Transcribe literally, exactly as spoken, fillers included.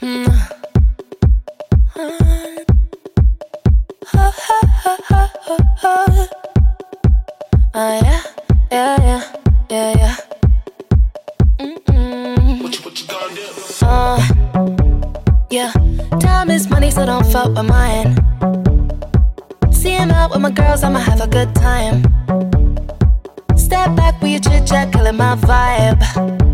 Mm. Oh, oh, oh, oh, oh, oh. Uh, yeah, yeah, yeah, yeah, yeah. Mm-mm. What you, what you gonna do? Uh, yeah, time is money, so don't fuck with mine. See him out with my girls, I'ma have a good time. Step back with your chit chat, killing my vibe.